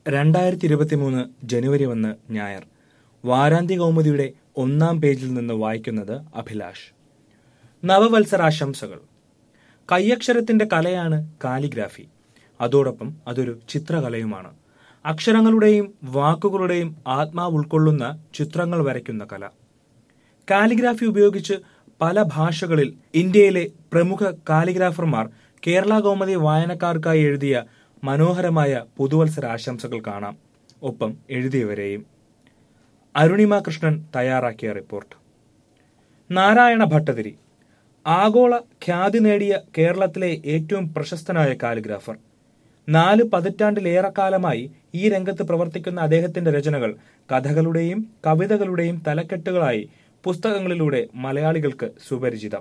2023 ജനുവരി 1 ഞായർ. വാരാന്ത്യ കൗമുദിയുടെ 1-ാം പേജിൽ നിന്ന് വായിക്കുന്നത് അഭിലാഷ്. നവവത്സരാശംസകൾ. കൈയക്ഷരത്തിന്റെ കലയാണ് കാലിഗ്രാഫി. അതോടൊപ്പം അതൊരു ചിത്രകലയുമാണ്. അക്ഷരങ്ങളുടെയും വാക്കുകളുടെയും ആത്മാവ് ഉൾക്കൊള്ളുന്ന ചിത്രങ്ങൾ വരയ്ക്കുന്ന കല. കാലിഗ്രാഫി ഉപയോഗിച്ച് പല ഭാഷകളിൽ ഇന്ത്യയിലെ പ്രമുഖ കാലിഗ്രാഫർമാർ കേരള കൗമുദി വായനക്കാർക്കായി എഴുതിയ മനോഹരമായ പുതുവത്സരാശംസകൾ കാണാം. ഒപ്പം എഴുതിയവരെയും. അരുണിമ കൃഷ്ണൻ തയ്യാറാക്കിയ റിപ്പോർട്ട്. നാരായണ ഭട്ടതിരി ആഗോള ഖ്യാതി നേടിയ കേരളത്തിലെ ഏറ്റവും പ്രശസ്തനായ കാലിഗ്രാഫർ. 4 പതിറ്റാണ്ടിലേറെക്കാലമായി ഈ രംഗത്ത് പ്രവർത്തിക്കുന്ന അദ്ദേഹത്തിന്റെ രചനകൾ കഥകളുടെയും കവിതകളുടെയും തലക്കെട്ടുകളായി പുസ്തകങ്ങളിലൂടെ മലയാളികൾക്ക് സുപരിചിതം.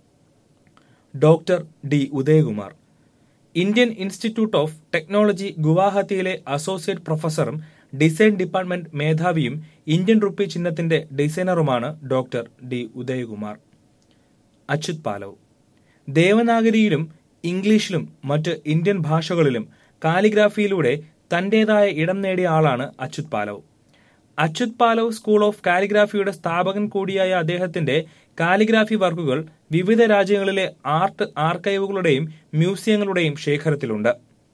Doctor D Udayakumar Indian Institute of Technology ഗുവാഹത്തിയിലെ അസോസിയേറ്റ് പ്രൊഫസറും ഡിസൈൻ ഡിപ്പാർട്ട്മെന്റ് മേധാവിയും ഇന്ത്യൻ റുപ്പി ചിഹ്നത്തിന്റെ ഡിസൈനറുമാണ് ഡോക്ടർ ഡി ഉദയകുമാർ. അച്യുത് പാലവ് ദേവനാഗരിയിലും ഇംഗ്ലീഷിലും മറ്റ് ഇന്ത്യൻ ഭാഷകളിലും കാലിഗ്രാഫിയിലൂടെ തന്റേതായ ഇടം നേടിയ ആളാണ് അച്യുത് പാലവ്. അച്യുത് പാലവ് സ്കൂൾ ഓഫ് കാലിഗ്രാഫിയുടെ സ്ഥാപകൻ കൂടിയായ അദ്ദേഹത്തിന്റെ കാലിഗ്രാഫി വർക്കുകൾ വിവിധ രാജ്യങ്ങളിലെ ആർട്ട് ആർക്കൈവുകളുടെയും മ്യൂസിയങ്ങളുടെയും ശേഖരത്തിലുണ്ട്.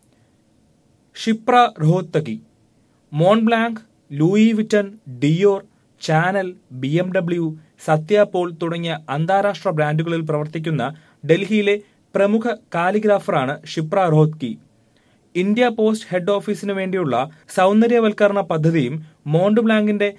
Shipra Rohatgi Montblanc, Louis Vuitton, Dior, Chanel, BMW, Satya Paul തുടങ്ങിയ അന്താരാഷ്ട്ര ബ്രാൻഡുകളിൽ പ്രവർത്തിക്കുന്ന ഡൽഹിയിലെ പ്രമുഖ കാലിഗ്രാഫറാണ് Shipra Rohatgi. India post head ഓഫീസിനു വേണ്ടിയുള്ള സൗന്ദര്യവൽക്കരണ പദ്ധതിയും മോണ്ട് ബ്ലാങ്കിന്റെ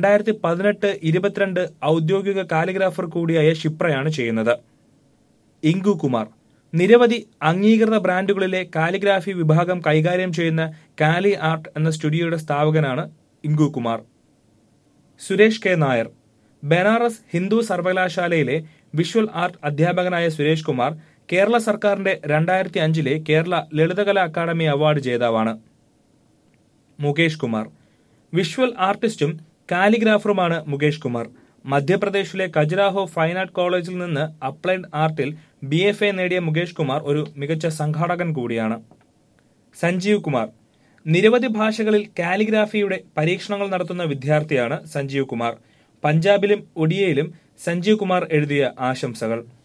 2018-22 ഔദ്യോഗിക കാലിഗ്രാഫർ കൂടിയായ ഷിപ്രയാണ് ചെയ്യുന്നത്. ഇങ്കു കുമാർ നിരവധി അംഗീകൃത ബ്രാൻഡുകളിലെ കാലിഗ്രാഫി വിഭാഗം കൈകാര്യം ചെയ്യുന്ന കാലി ആർട്ട് എന്ന സ്റ്റുഡിയോയുടെ സ്ഥാപകനാണ് ഇങ്കു കുമാർ. സുരേഷ് കെ നായർ ബനാറസ് ഹിന്ദു സർവകലാശാലയിലെ വിഷ്വൽ ആർട്ട് അധ്യാപകനായ സുരേഷ് കുമാർ കേരള സർക്കാരിന്റെ 2005 കേരള ലളിതകലാ അക്കാദമി അവാർഡ് ജേതാവാണ്. മുകേഷ് കുമാർ വിഷ്വൽ ആർട്ടിസ്റ്റും കാലിഗ്രാഫറുമാണ് മുകേഷ് കുമാർ. മധ്യപ്രദേശിലെ ഖജുരാഹോ ഫൈൻ ആർട്ട് കോളേജിൽ നിന്ന് അപ്ലൈഡ് ആർട്ടിൽ BFA നേടിയ മുകേഷ് കുമാർ ഒരു മികച്ച സംഘാടകൻ കൂടിയാണ്. സഞ്ജീവ് കുമാർ നിരവധി ഭാഷകളിൽ കാലിഗ്രാഫിയുടെ പരീക്ഷണങ്ങൾ നടത്തുന്ന വിദ്യാർത്ഥിയാണ് സഞ്ജീവ് കുമാർ. പഞ്ചാബിലും ഒഡിയയിലും സഞ്ജീവ് കുമാർ എഴുതിയ ആശംസകൾ.